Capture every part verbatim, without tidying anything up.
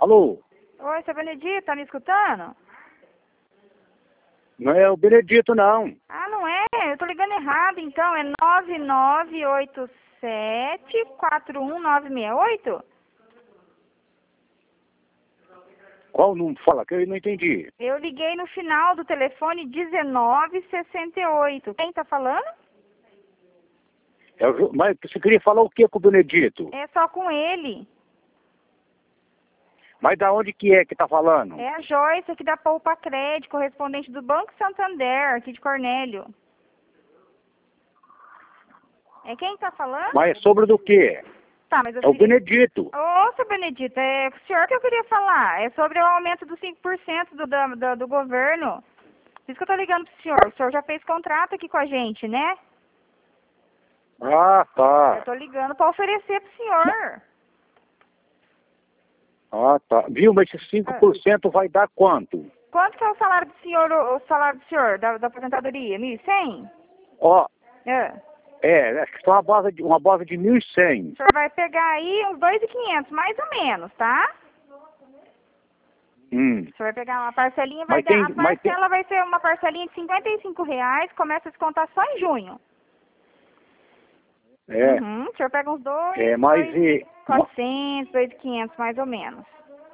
Alô? Oi, seu Benedito, tá me escutando? Não é o Benedito, não. Ah, não é? Eu tô ligando errado, então. É nove nove oito sete quatro um nove seis oito? Qual número? Fala, que eu não entendi. Eu liguei no final do telefone dezenove sessenta e oito. Quem tá falando? É o Ju- Mas você queria falar o que com o Benedito? É só com ele. Mas da onde que é que tá falando? É a Joyce aqui da Poupa Crédito, correspondente do Banco Santander, aqui de Cornélio. É quem tá falando? Mas é sobre do quê? Tá, mas eu É o queria... Benedito. Ô, seu Benedito, é o senhor que eu queria falar. É sobre o aumento dos cinco por cento do, do, do, do governo. Por isso que eu tô ligando pro senhor. O senhor já fez contrato aqui com a gente, né? Ah, Eu tá. tô ligando pra oferecer pro senhor. Ah, tá. Viu, mas esses cinco por cento vai dar quanto? Quanto que é o salário do senhor, o, o salário do senhor, da, da aposentadoria? mil e cem? Ó, É. é, acho que só uma base de, uma base de mil e cem. O senhor vai pegar aí uns dois mil e quinhentos, mais ou menos, tá? Hum. O senhor vai pegar uma parcelinha, vai Mas dar, tem, a mas tem, parcela vai ser uma parcelinha de cinquenta e cinco reais, começa a descontar só em junho. é, Uhum, o senhor pega uns dois, é, mas dois e, quatrocentos, dois mil e quinhentos, mais ou menos.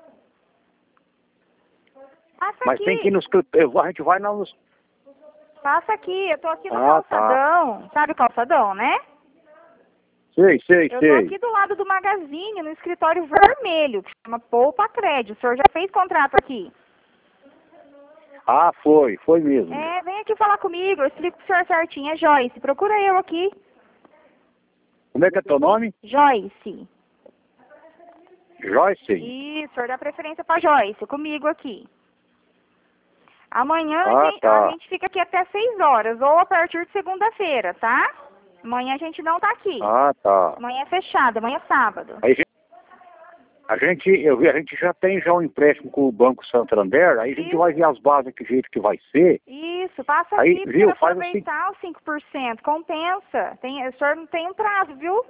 Passa mas aqui, tem que ir nos, a gente vai lá nos, passa aqui, eu tô aqui no Ah, tá. calçadão, sabe o calçadão, né? sei, sei, Eu tô sei. aqui do lado do Magazine, no escritório vermelho, que chama Poupa Crédito. O senhor já fez contrato aqui? Ah, foi, foi mesmo. É, vem aqui falar comigo, eu explico pro senhor certinho. É Joyce, procura eu aqui. Como é que é teu nome? Joyce. Joyce? Isso, o senhor dá preferência pra Joyce, comigo aqui. Amanhã Ah, a gente, tá. a gente fica aqui até seis horas, ou a partir de segunda-feira, tá? Amanhã a gente não tá aqui. Ah, tá. Amanhã é fechado, amanhã é sábado. Aí, gente- a gente, eu vi, a gente já tem já um empréstimo com o Banco Santander, aí a gente Isso. vai ver as bases que jeito que vai ser. Isso, passa Aí, aqui para viu, faz aproveitar os cinco por cento. Compensa. Tem, o senhor não tem um prazo, viu?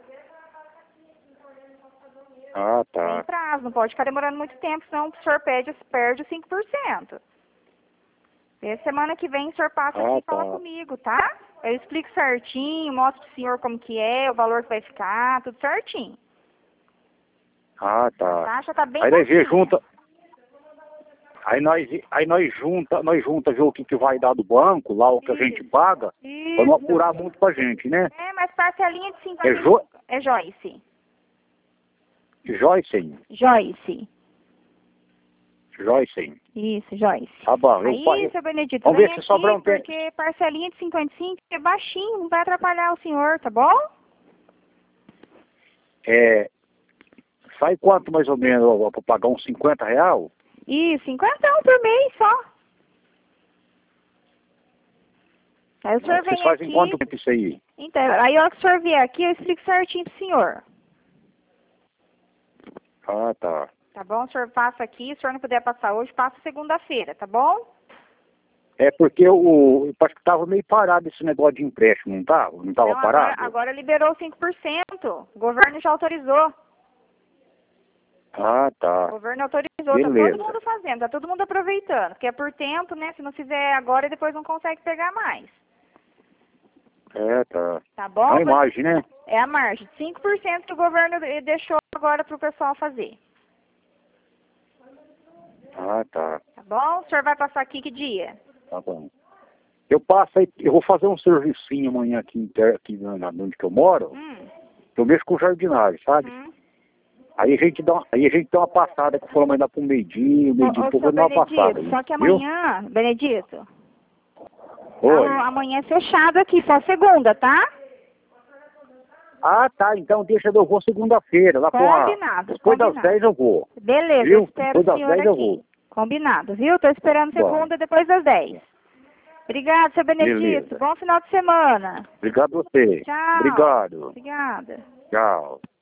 Ah, Tem tá. prazo, não pode ficar demorando muito tempo, senão o senhor perde, perde os cinco por cento. E semana que vem o senhor passa Ah, aqui e tá. fala comigo, tá? Eu explico certinho, mostro pro senhor como que é, o valor que vai ficar, tudo certinho. Ah, A tá. taxa tá bem Aí nós vê baixinha. junta. Aí nós, aí nós junta, nós junta ver o que, que vai dar do banco, lá o que a gente Isso. paga, pra não Isso. apurar muito pra gente, né? É, mas parcelinha de cinquenta É e cinco. Jo É Joyce. Joyce. Joyce. Joyce. Isso, Joyce. Tá bom. Eu, pa- Aí, eu, seu Benedito, vamos vem ver se aqui, sobrar um tempo. porque parcelinha de cinquenta e cinco é baixinho, não vai atrapalhar o senhor, tá bom? É, sai quanto mais ou menos para pagar uns cinquenta real? Isso, cinquenta e um por mês só. Aí o senhor Vocês vem fazem aqui, quanto tempo isso aí? então, aí a hora que o senhor vier aqui, eu explico certinho pro senhor. Ah, tá. Tá bom? O senhor passa aqui, se o senhor não puder passar hoje, passa segunda-feira, tá bom? É porque o, eu acho que estava meio parado esse negócio de empréstimo, não estava? Não estava Não, agora, parado? agora liberou cinco por cento. O governo já autorizou. Ah, O tá. governo autorizou, tá Beleza. todo mundo fazendo, tá todo mundo aproveitando. Porque é por tempo, né? Se não fizer agora, depois não consegue pegar mais. É, tá. Tá bom? A imagem, né? É a margem, cinco por cento que o governo eh, deixou agora pro pessoal fazer. Ah, tá. Tá bom? O senhor vai passar aqui que dia? Tá bom. Eu passo aí, eu vou fazer um servicinho amanhã aqui, inter, aqui na, na onde que eu moro. Hum. Eu mexo com jardinagem, sabe? Hum. Aí a gente dá, uma- aí a gente dá uma passada, que foi ainda pro meio-dia, meio-dia, Ô, ô, depois seu vai dar uma passada Benedito, aí. só que Viu? amanhã, Benedito, Oi. a- amanhã é fechado aqui, só segunda, tá? Ah, tá. Então deixa, eu vou segunda-feira, lá com a... Combinado, Depois das combinado. dez eu vou. Beleza, Viu? eu espero Depois o das senhor dez eu aqui. vou. Combinado, viu? Tô esperando Bom. segunda depois das dez. Obrigado, seu Benedito. Beleza. Bom final de semana. Obrigado a você. Tchau. Obrigado. Obrigada. Tchau.